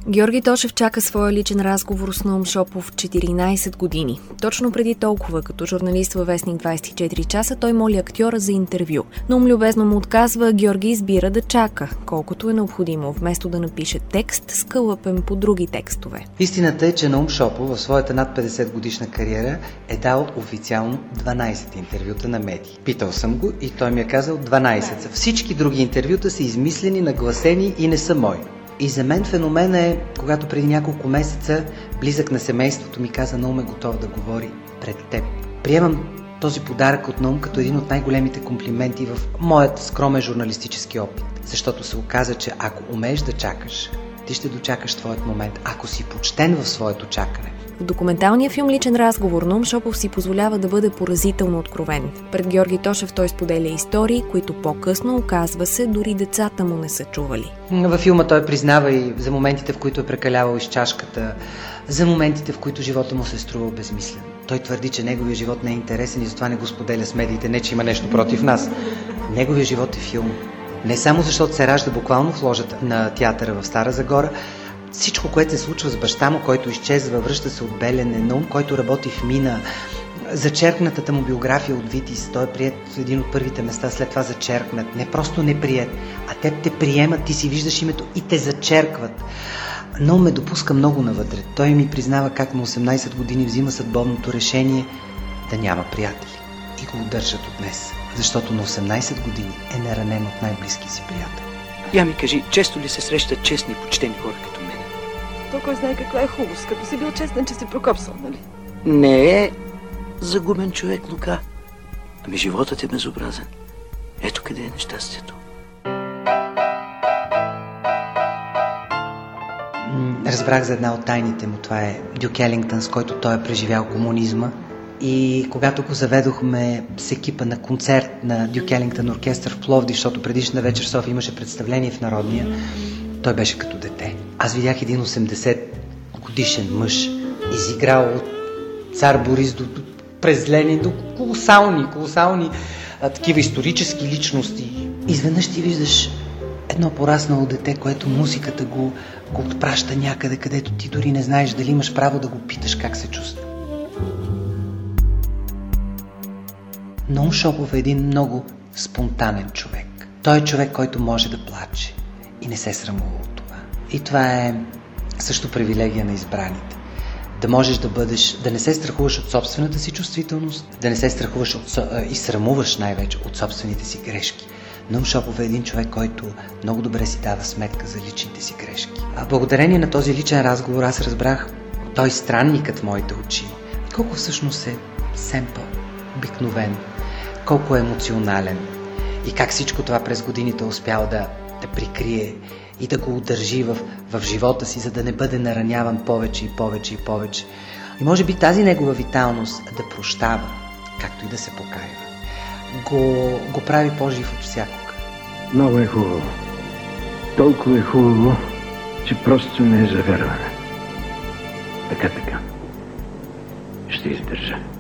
Георги Тошев чака своя личен разговор с Наум Шопов 14 години. Точно преди толкова, като журналист във вестник 24 часа, той моли актьора за интервю. Наум любезно му отказва, Георги избира да чака, колкото е необходимо, вместо да напише текст, скълъпен по други текстове. Истината е, че Наум Шопов в своята над 50 годишна кариера е дал официално 12 интервюта на медии. Питал съм го и той ми е казал 12. Всички други интервюта са измислени, нагласени и не са мои. И за мен феномен е, когато преди няколко месеца близък на семейството ми каза: Наум е готов да говори пред теб. Приемам този подарък от Наум като един от най-големите комплименти в моят скромен журналистически опит. Защото се оказа, че ако умееш да чакаш, ти ще дочакаш твоят момент, ако си почтен в своето чакане. В документалния филм «Личен разговор» Наум Шопов си позволява да бъде поразително откровен. Пред Георги Тошев той споделя истории, които по-късно, оказва се, дори децата му не са чували. Във филма той признава и за моментите, в които е прекалявал из чашката, за моментите, в които живота му се е струвал безмислен. Той твърди, че неговият живот не е интересен и затова не го споделя с медиите, не че има нещо против нас. Неговият живот е филм. Не само защото се ражда буквално в ложата на театъра в Стара Загора. Всичко, което се случва с баща му, който изчезва, връща се от Белене, Наум, който работи в мина, зачеркнатата му биография от Витис, той е приет в един от първите места, след това зачеркнат, не просто не приет, а те приемат, ти си виждаш името и те зачеркват. Наум ме допуска много навътре. Той ми признава как на 18 години взима съдбовното решение да няма приятели и го удържат от днес, защото на 18 години е наранен от най-близки си приятел. Я ми кажи, често ли се срещат честни и почтени хора като мен? То кой знае каква е хубост, като си бил честен, че си прокопсал, нали? Не е загубен човек, Лука. Ами животът е безобразен. Ето къде е нещастието. Разбрах за една от тайните му. Това е Дюк Елингтън, с който той е преживял комунизма. И когато го заведохме с екипа на концерт на Дюк Елингтън оркестър в Пловдив, защото предишна вечер в София имаше представление в Народния, той беше като дете. Аз видях един 80 годишен мъж, изиграл от цар Борис до през Ленин, до колосални такива исторически личности. Изведнъж ти виждаш едно пораснало дете, което музиката го отпраща някъде, където ти дори не знаеш дали имаш право да го питаш как се чувства. Наум Шопов е един много спонтанен човек. Той е човек, който може да плаче и не се срамува от това. И това е също привилегия на избраните. Да можеш да бъдеш, да не се страхуваш от собствената си чувствителност, да не се страхуваш и срамуваш най-вече от собствените си грешки. Наум Шопов е един човек, който много добре си дава сметка за личните си грешки. А благодарение на този личен разговор аз разбрах, той странникът в моите очи, колко всъщност е семпъл, обикновен, колко е емоционален и как всичко това през годините успял да прикрие и да го удържи в живота си, за да не бъде нараняван повече и повече и повече. И може би тази негова виталност да прощава, както и да се покаява, го прави по-жив от всякога. Много е хубаво. Толкова е хубаво, че просто не е за вярване. Така. Ще издържа.